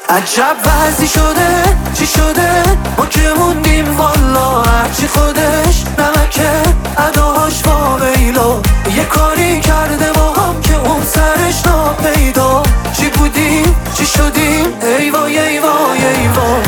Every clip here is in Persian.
عجب وضعی شده چی شده ما که موندیم والا، هرچی خودش نمکه اداش واویلا. یه کاری کرده با هم که اون سرش ناپیدا. چی بودیم چی شدیم ای وای ای وای ای وای.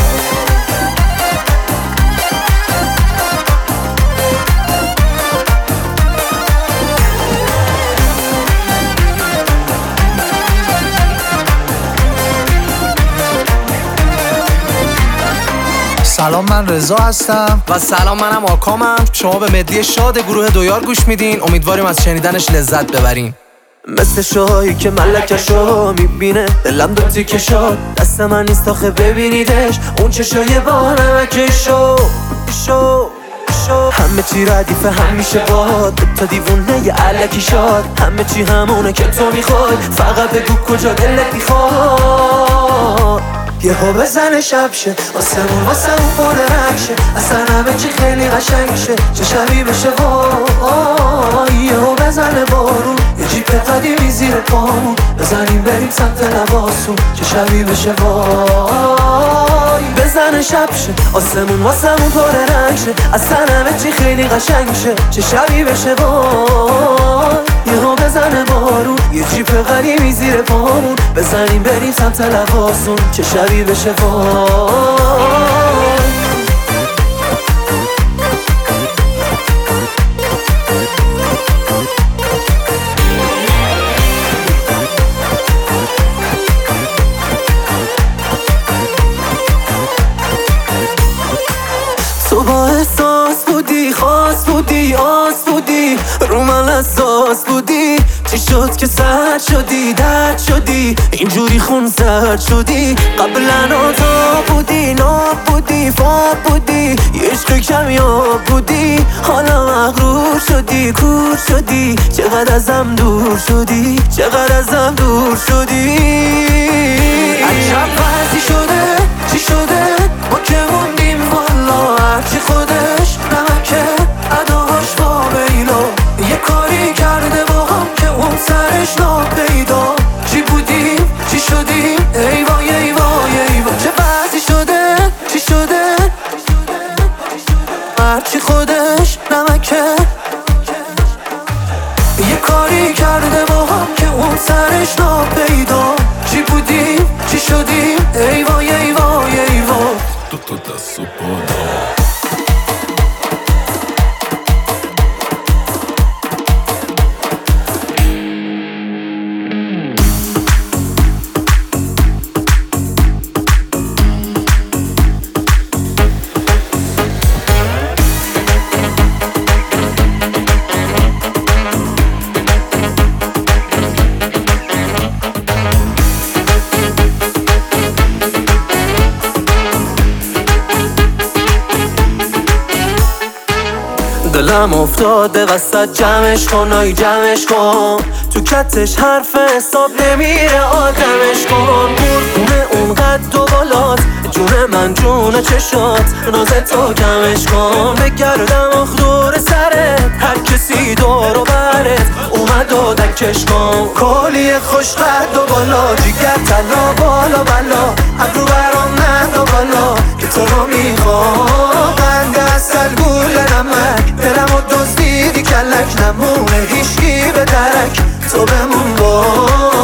سلام، من رضا هستم. و سلام، منم آکامم. شما به مدلی شاد گروه دویار گوش میدین. امیدواریم از شنیدنش لذت ببرین. مثل شایی که ملکشو میبینه دلم دو تیکه شد، دست من نیست آخه ببینیدش اون چشای با نمکشو شو همه چی ردیفه همیشه باد، تا دیوونه یه علکی شاد. همه چی همونه که تو میخوای، فقط بگو کجا دلت میخواد. یه ها بزنه شب شه واسمون پر رکشه، اصلا همه چی خیلی قشنگ شه، چه شبی بشه وای. یه ها بزنه بارون یه جیپ قدیمی زیر پامون، بزنیم بریم سمت لباسون، چه شبی بشه وای. بزنه شب شه واسمون پر رنگ شه، اصلا همه چی خیلی قشنگ شه، چه شبی بشه وای. یه ها بزنه بارون یه جیپ قدیمی زیر پامون، بزنیم بریم سمت لباسون، چه شبی بشه وای. تو با احساس بودی، خاص بودی، آس بودی، رو من اساس بودی. چی شد که سرد شدی، درد شدی، اینجوری خون سرد شدی. قبلا تا بودی، ناب بودی، فاب بودی، یه عشق کمیاب بودی. حالا مغرور شدی، کور شدی، چقدر ازم دور شدی، چقدر ازم دور شدی. عجب وضعی شده چی شده ما که موندیم والا، هرچی خودش نمکه اداش واویلا. یه کاری کرده با هم که اون سرش ناپیدا. چی بودیم چی شدیم ای وای ای وای ای وای. چه وضعی شده چی شده هرچی خودش نمکه. یه کاری کرده با هم که اون سرش ناپیدا. چی بودیم چی شدیم ای وای ای وای ای وای. Tutto da supporto. دلم افتاده وسط جمعش کن، آی جمعش کن. تو کتش حرف حساب نمیره آدمش کن. قربونه اون قد و بالات، جون من جون چشات، نازت تو کمش کن. بگردم آخ دور سرت، هر کسی دور و برت اومد و دکش کن. کالی خوش قد و بالا، جیگر تلا بالا بالا، ابرو برام نه و بالا که تو رو میخوام. قند اصل گول نمک، دلمو دزدیدی کلک، نمونه هیشگی به درک، تو بمون با